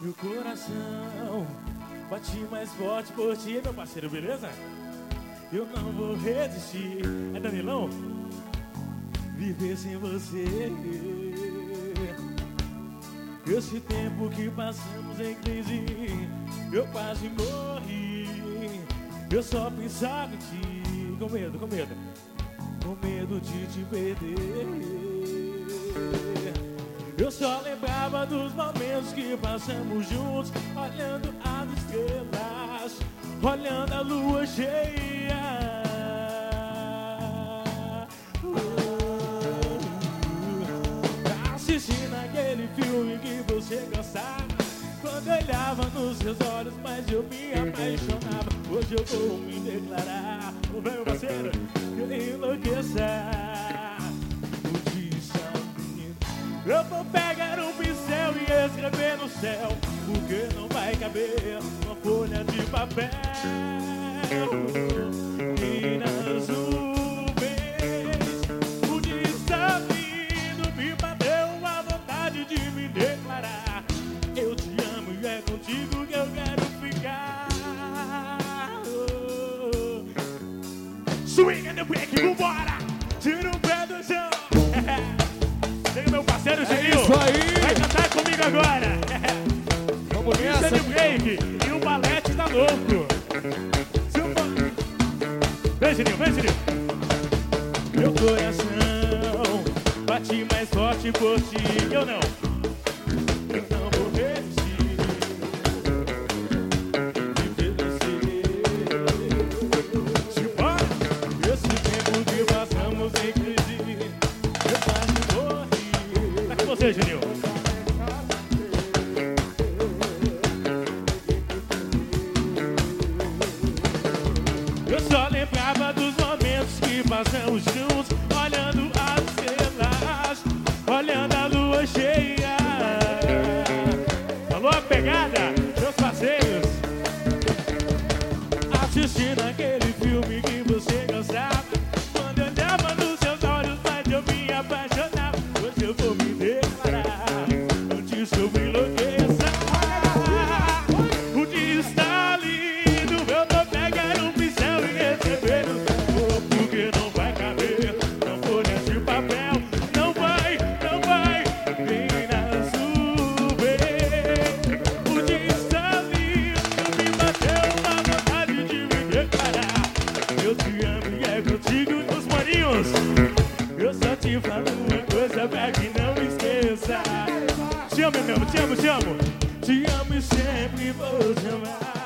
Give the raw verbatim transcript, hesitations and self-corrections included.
Meu coração bate mais forte por ti, meu parceiro, beleza? Eu não vou resistir. É Danilão? Viver sem você. Esse tempo que passamos em crise, eu quase morri. Eu só pensava em ti. Com medo, com medo. Com medo de te perder. Eu só lembrava dos momentos que passamos juntos, olhando as estrelas, olhando a lua cheia. uh, Assistindo aquele filme que você gostava, quando eu olhava nos seus olhos, mas eu me apaixonava. Hoje eu vou me declarar, ô meu parceiro, que eu enlouqueça. Eu vou pegar um pincel e escrever no céu, porque não vai caber uma folha de papel. E nas nuvens, o dia está vindo, me bateu a vontade de me declarar. Eu te amo e é contigo que eu quero ficar. Swing and the break, vambora! Tira o pé do chão. Tem meu parceiro Geninho, é isso aí. Vai cantar comigo agora. Vamos nessa. Isso é de break e o balete tá louco. Vem, Geninho, vem, Geninho. Meu coração bate mais forte por ti. Eu não, eu não vou resistir. Viver você. Simbora. Esse tempo que passamos em crise, eu quase morri. Tá com você, Geninho. Eu só lembrava dos momentos que passamos juntos, olhando as estrelas, olhando a lua cheia. Falou a pegada, meus parceiros. Assistindo aquele filme que você gostava, quando eu olhava nos seus olhos, mas eu me apaixonava. Hoje eu vou me declarar, antes eu me enlouqueça. O dia está lindo, eu vou pegar um pincel e escrever no céu, porque não vai caber uma folha de papel. Não vai, não vai, vem nas nuvens. O dia está lindo, me bateu uma vontade de me declarar. Eu te amo e é contigo, os maninhos. Eu só te falo uma coisa pra que não esqueça. Te amo, meu amo, te amo, te amo. Te amo e sempre vou te amar.